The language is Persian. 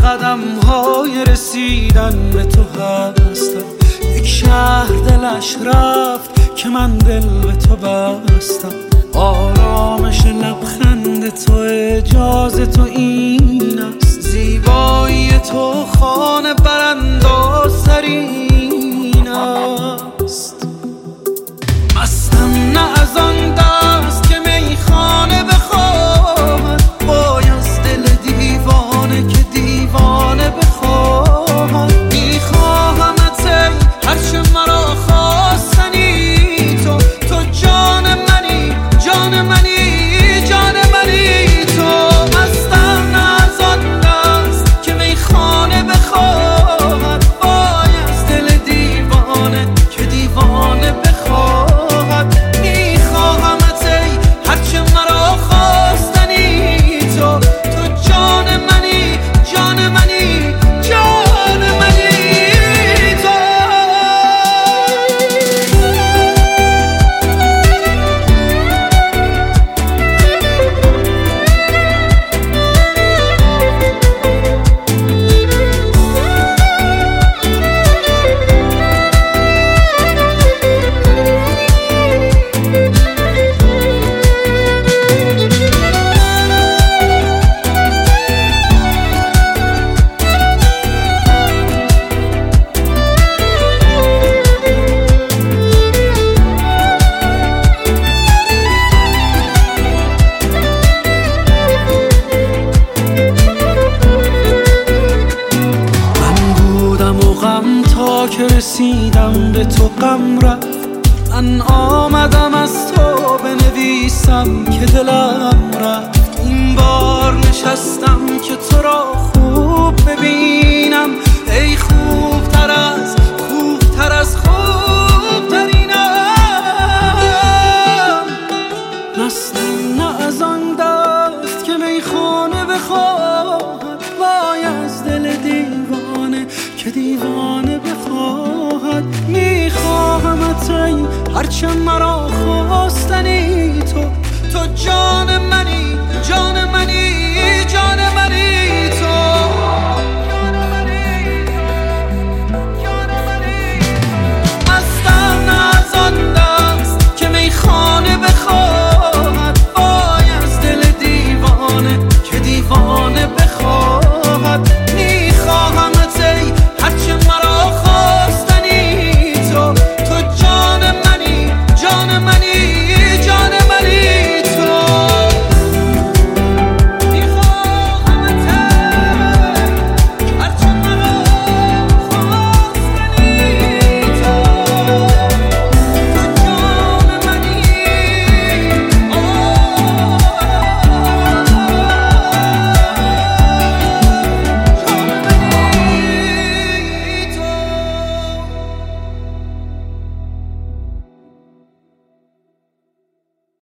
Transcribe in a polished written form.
قدم های رسیدن به تو هستم. یک شهر دلش رفت که من دل به تو بستم. آرامش لبخند تو اجازه تو این است. زیبایی تو خانه براندازترین است. مستم نه از آن دست که میخانه بخواهد، وای از دل دیوانه که دیوانه بخواهد. میخواهمت ای هرچه مرا خواستنی، تو جان منی، جان منی، جان منی. تو مستم نه از آن دست که میخانه بخواهد، وای از دل دیوانه که دیوانه بخواهد. تا که رسیدم به تو غم رفت. من آمدم از تو بنویسم که دلم رفت. این بار نشستم که تو را خوب ببینم. ای خوبتر از خوبترینم. مستم نه از آن دست که میخانه بخواهد، وای از دل دیوانه که دیوانه بخواهد. میخواهمت ای هرچه مرا خواستنی، تو جان منی، جان منی، جان منی.